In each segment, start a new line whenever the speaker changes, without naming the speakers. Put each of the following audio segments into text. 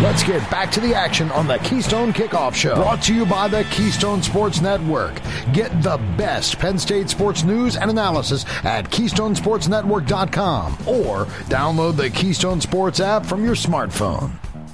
Let's get back to the action on the Keystone Kickoff Show. Brought to you by the Keystone Sports Network. Get the best Penn State sports news and analysis at KeystonesportsNetwork.com or download the Keystone Sports app from your smartphone.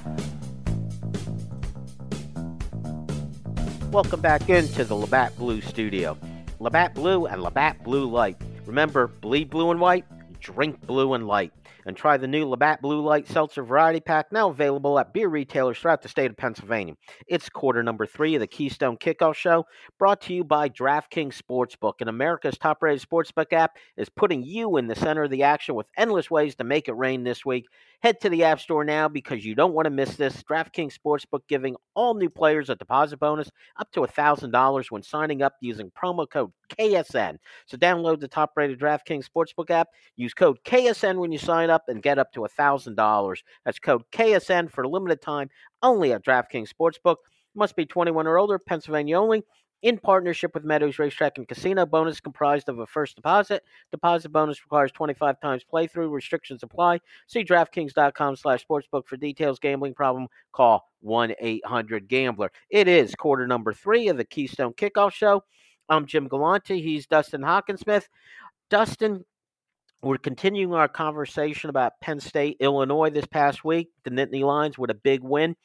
Welcome back into the Labatt Blue studio. Labatt Blue and Labatt Blue Light. Remember, bleed blue and white, drink blue and light. And try the new Labatt Blue Light Seltzer Variety Pack, now available at beer retailers throughout the state of Pennsylvania. It's quarter number 3 of the Keystone Kickoff Show, brought to you by DraftKings Sportsbook. And America's top-rated sportsbook app is putting you in the center of the action with endless ways to make it rain this week. Head to the App Store now because you don't want to miss this. DraftKings Sportsbook giving all new players a deposit bonus up to $1,000 when signing up using promo code KSN. So download the top-rated DraftKings Sportsbook app, use code KSN when you sign up, and get up to $1,000. That's code KSN for a limited time only at DraftKings Sportsbook. Must be 21 or older, Pennsylvania only. In partnership with Meadows Racetrack and Casino. Bonus comprised of a first deposit. Deposit bonus requires 25 times playthrough. Restrictions apply. See DraftKings.com/sportsbook for details. Gambling problem? Call 1-800-GAMBLER. It is quarter number 3 of the Keystone Kickoff Show. I'm Jim Galante. He's Dustin Hockensmith. Dustin, we're continuing our conversation about Penn State, Illinois this past week. The Nittany Lions with a big win.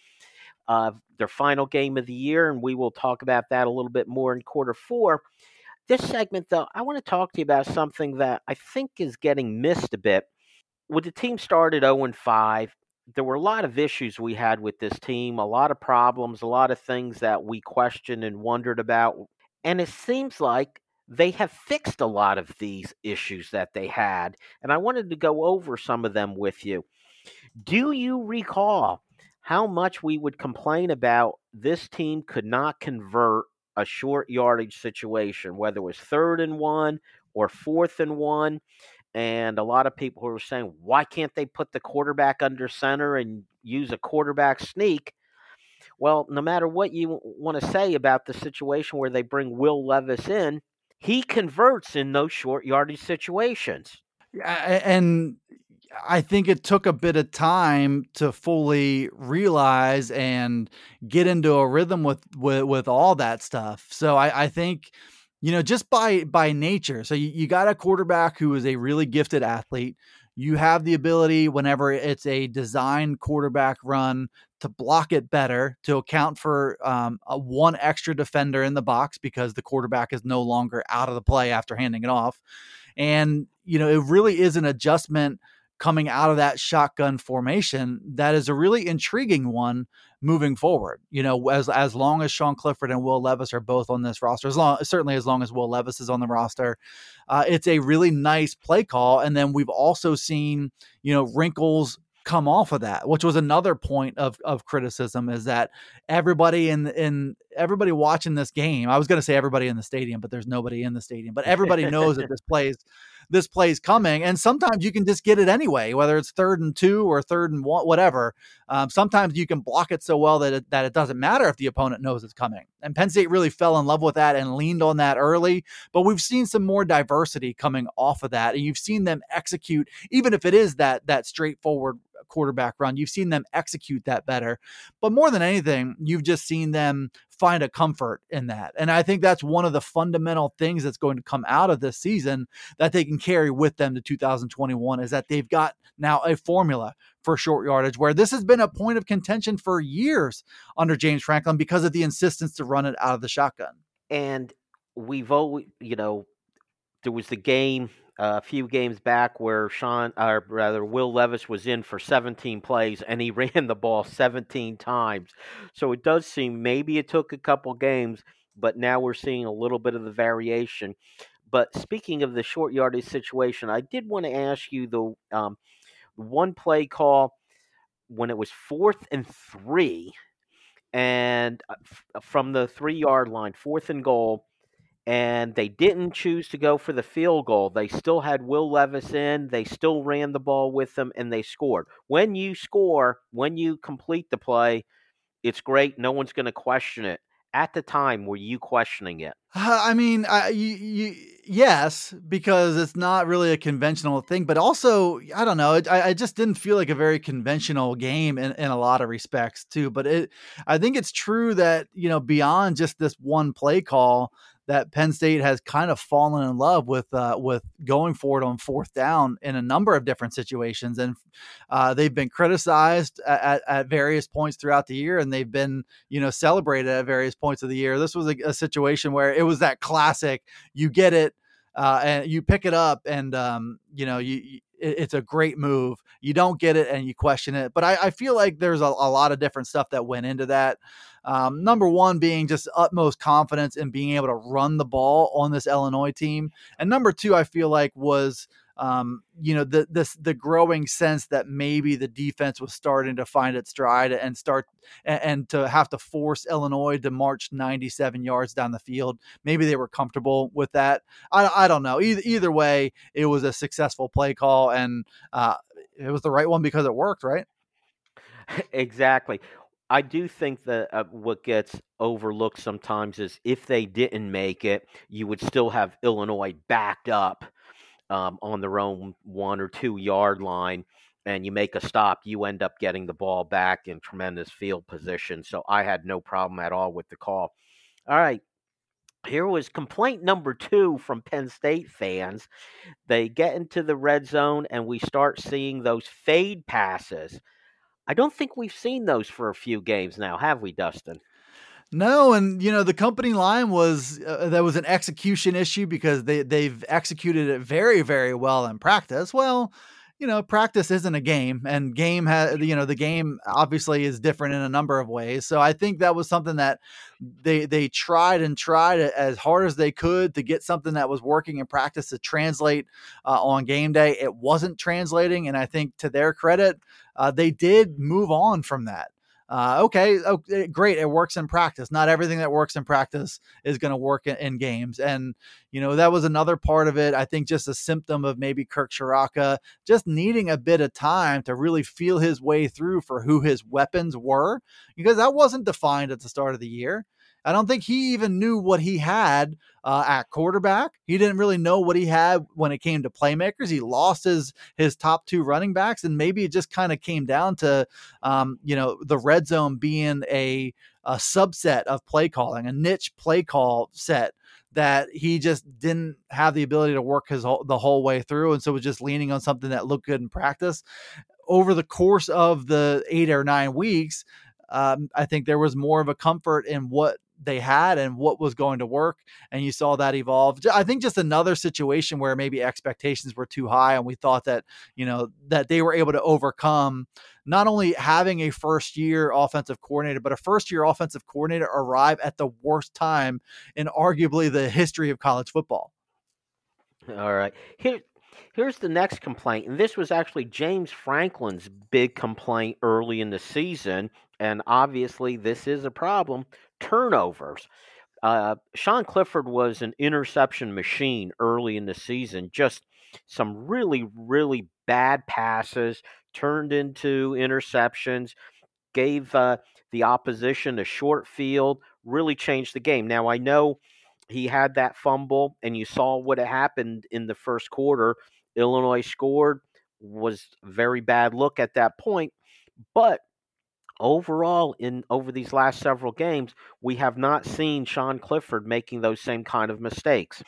Their final game of the year, and we will talk about that a little bit more in quarter 4. This segment, though, I want to talk to you about something that I think is getting missed a bit. When the team started 0-5, there were a lot of issues we had with this team, a lot of problems, a lot of things that we questioned and wondered about. And it seems like they have fixed a lot of these issues that they had, and I wanted to go over some of them with you. Do you recall how much we would complain about this team could not convert a short yardage situation, whether it was 3rd and 1 or 4th and 1? And a lot of people were saying, why can't they put the quarterback under center and use a quarterback sneak? Well, no matter what you want to say about the situation where they bring Will Levis in, he converts in those short yardage situations.
And I think it took a bit of time to fully realize and get into a rhythm with all that stuff. So I think, just by nature. So you got a quarterback who is a really gifted athlete. You have the ability, whenever it's a designed quarterback run, to block it better, to account for one extra defender in the box because the quarterback is no longer out of the play after handing it off. And, it really is an adjustment coming out of that shotgun formation that is a really intriguing one moving forward. As long as Sean Clifford and Will Levis are both on this roster, certainly as long as Will Levis is on the roster, it's a really nice play call. And then we've also seen, wrinkles come off of that, which was another point of criticism, is that everybody in everybody watching this game, I was going to say everybody in the stadium, but there's nobody in the stadium, but everybody knows that this play's coming. And sometimes you can just get it anyway, whether it's 3rd and 2 or 3rd and 1, whatever. Sometimes you can block it so well that it doesn't matter if the opponent knows it's coming. And Penn State really fell in love with that and leaned on that early, but we've seen some more diversity coming off of that. And you've seen them execute, even if it is that straightforward quarterback run, you've seen them execute that better. But more than anything, you've just seen them find a comfort in that. And I think that's one of the fundamental things that's going to come out of this season that they can carry with them to 2021, is that they've got now a formula for short yardage, where this has been a point of contention for years under James Franklin because of the insistence to run it out of the shotgun.
And we've always, there was the game a few games back where Will Levis was in for 17 plays and he ran the ball 17 times. So it does seem maybe it took a couple games, but now we're seeing a little bit of the variation. But speaking of the short yardage situation, I did want to ask you the one play call when it was 4th and 3 and from the 3-yard line, 4th and goal, and they didn't choose to go for the field goal. They still had Will Levis in. They still ran the ball with them, and they scored. When you score, when you complete the play, it's great. No one's going to question it. At the time, were you questioning it?
I mean, Yes, because it's not really a conventional thing, but also, I don't know, I just didn't feel like a very conventional game in a lot of respects too. But I think it's true that, beyond just this one play call, that Penn State has kind of fallen in love with going for it on fourth down in a number of different situations. And they've been criticized at various points throughout the year, and they've been, celebrated at various points of the year. This was a situation where it was that classic, you get it, and you pick it up, and it's a great move. You don't get it and you question it. But I feel like there's a lot of different stuff that went into that. Number one being just utmost confidence in being able to run the ball on this Illinois team. And number two, I feel like was, the growing sense that maybe the defense was starting to find its stride and to have to force Illinois to march 97 yards down the field. Maybe they were comfortable with that. I don't know. Either way, it was a successful play call, and it was the right one because it worked, right?
Exactly. I do think that what gets overlooked sometimes is if they didn't make it, you would still have Illinois backed up on their own 1 or 2 yard line, and you make a stop, you end up getting the ball back in tremendous field position. So I had no problem at all with the call. All right. Here was complaint number 2 from Penn State fans. They get into the red zone and we start seeing those fade passes. I don't think we've seen those for a few games now, have we, Dustin?
No, and the company line was there was an execution issue because they've executed it very, very well in practice. Well, practice isn't a game, and the game obviously is different in a number of ways. So I think that was something that they tried as hard as they could to get something that was working in practice to translate on game day. It wasn't translating, and I think to their credit, they did move on from that. Okay, great. It works in practice. Not everything that works in practice is going to work in games. And, that was another part of it. I think just a symptom of maybe Kirk Ciarrocca just needing a bit of time to really feel his way through for who his weapons were, because that wasn't defined at the start of the year. I don't think he even knew what he had at quarterback. He didn't really know what he had when it came to playmakers. He lost his top 2 running backs, and maybe it just kind of came down to, the red zone being a subset of play calling, a niche play call set that he just didn't have the ability to work the whole way through. And so was just leaning on something that looked good in practice. Over the course of the 8 or 9 weeks, I think there was more of a comfort in what they had and what was going to work. And you saw that evolve. I think just another situation where maybe expectations were too high, and we thought that, that they were able to overcome not only having a first year offensive coordinator, but a first year offensive coordinator arrive at the worst time in arguably the history of college football.
All right. Here's the next complaint, and this was actually James Franklin's big complaint early in the season, and obviously this is a problem. Turnovers. Sean Clifford was an interception machine early in the season. Just some really, really bad passes turned into interceptions, gave the opposition a short field, really changed the game. Now, I know he had that fumble, and you saw what had happened in the first quarter. Illinois scored, was a very bad look at that point, but overall, over these last several games, we have not seen Sean Clifford making those same kind of mistakes.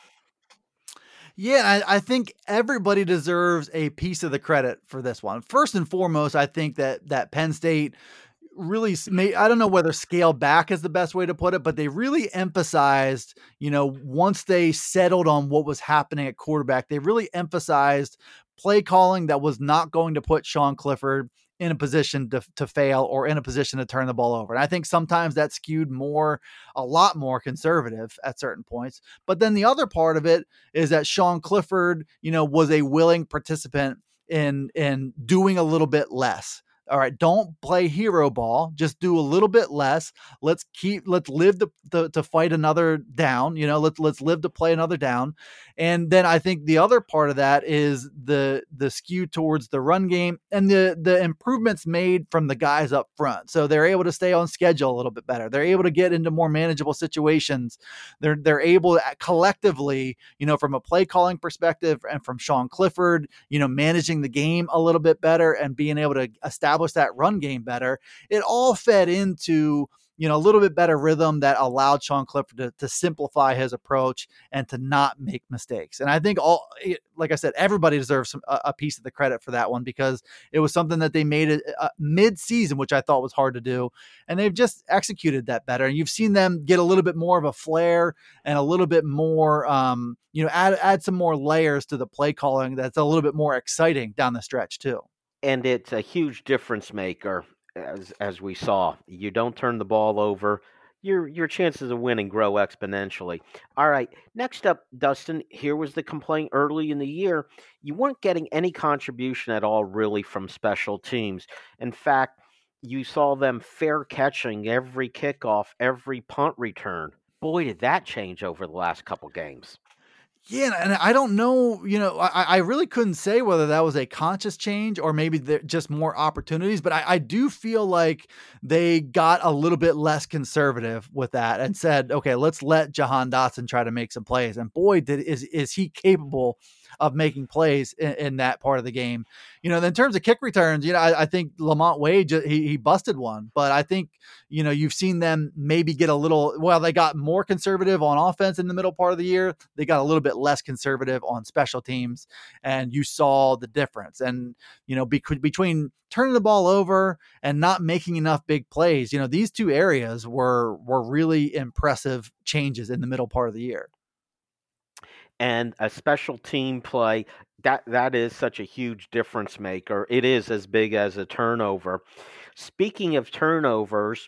Yeah, I think everybody deserves a piece of the credit for this one. First and foremost, I think that Penn State really I don't know whether scale back is the best way to put it, but they really emphasized, once they settled on what was happening at quarterback, they really emphasized play calling that was not going to put Sean Clifford in a position to fail or in a position to turn the ball over. And I think sometimes that skewed a lot more conservative at certain points. But then the other part of it is that Sean Clifford, was a willing participant in doing a little bit less. all right, don't play hero ball. Just do a little bit less. Let's live to fight another down. Let's live to play another down. And then I think the other part of that is the skew towards the run game and the improvements made from the guys up front. So they're able to stay on schedule a little bit better. They're able to get into more manageable situations. They're able to collectively, from a play calling perspective and from Sean Clifford, managing the game a little bit better and being able to establish that run game better. It all fed into, a little bit better rhythm that allowed Sean Clifford to simplify his approach and to not make mistakes. And I think like I said, everybody deserves a piece of the credit for that one, because it was something that they made mid-season, which I thought was hard to do. And they've just executed that better. And you've seen them get a little bit more of a flair and a little bit more, add some more layers to the play calling that's a little bit more exciting down the stretch too.
And it's a huge difference maker. As we saw, you don't turn the ball over, your chances of winning grow exponentially. All right, next up, Dustin, here was the complaint early in the year. You weren't getting any contribution at all really from special teams. In fact, you saw them fair catching every kickoff, every punt return. Boy, did that change over the last couple games.
Yeah, and I don't know, I really couldn't say whether that was a conscious change or maybe just more opportunities, but I do feel like they got a little bit less conservative with that and said, okay, let's let Jahan Dotson try to make some plays. And boy, is he capable of making plays in that part of the game. In terms of kick returns, I think Lamont Wade, he busted one, but I think, you've seen them maybe get they got more conservative on offense in the middle part of the year. They got a little bit less conservative on special teams, and you saw the difference. And, between turning the ball over and not making enough big plays, these two areas were really impressive changes in the middle part of the year.
And a special team play, that is such a huge difference maker. It is as big as a turnover. Speaking of turnovers,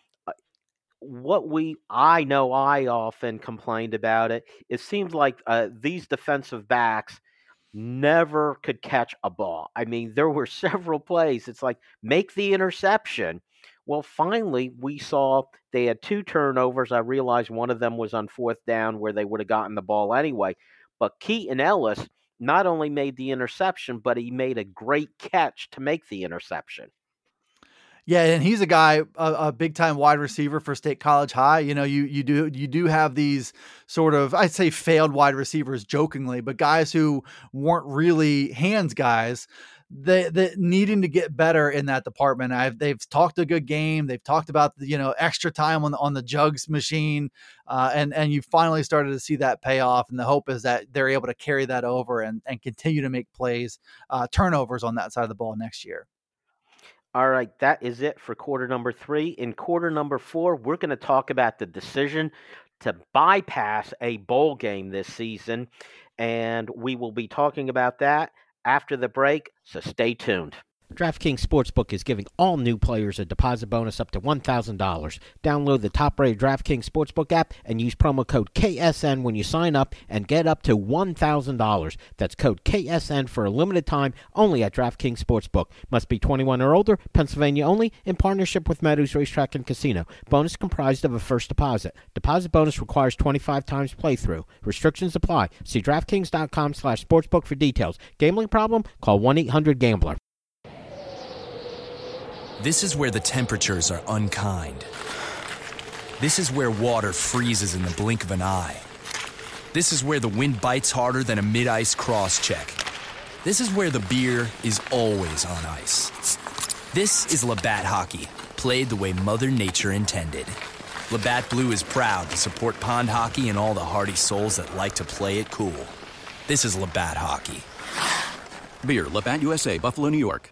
I often complained about it. It seems like these defensive backs never could catch a ball. I mean, there were several plays. It's like, make the interception. Well, finally, we saw they had 2 turnovers. I realized one of them was on 4th down where they would have gotten the ball anyway. But Keaton Ellis not only made the interception, but he made a great catch to make the interception.
Yeah, and he's a guy, a big-time wide receiver for State College High. You do have these sort of, I'd say, failed wide receivers jokingly, but guys who weren't really hands guys. The needing to get better in that department. They've talked a good game. They've talked about extra time on the jugs machine, and you finally started to see that pay off. And the hope is that they're able to carry that over and continue to make plays, turnovers on that side of the ball next year.
All right, that is it for quarter number 3. In quarter number 4, we're going to talk about the decision to bypass a bowl game this season, and we will be talking about that after the break, so stay tuned. DraftKings Sportsbook is giving all new players a deposit bonus up to $1,000. Download the top-rated DraftKings Sportsbook app and use promo code KSN when you sign up and get up to $1,000. That's code KSN for a limited time only at DraftKings Sportsbook. Must be 21 or older, Pennsylvania only, in partnership with Meadows Racetrack and Casino. Bonus comprised of a first deposit. Deposit bonus requires 25 times playthrough. Restrictions apply. See DraftKings.com/sportsbook for details. Gambling problem? Call 1-800-GAMBLER.
This is where the temperatures are unkind. This is where water freezes in the blink of an eye. This is where the wind bites harder than a mid-ice cross-check. This is where the beer is always on ice. This is Labatt Hockey, played the way Mother Nature intended. Labatt Blue is proud to support pond hockey and all the hardy souls that like to play it cool. This is Labatt Hockey.
Beer, Labatt USA, Buffalo, New York.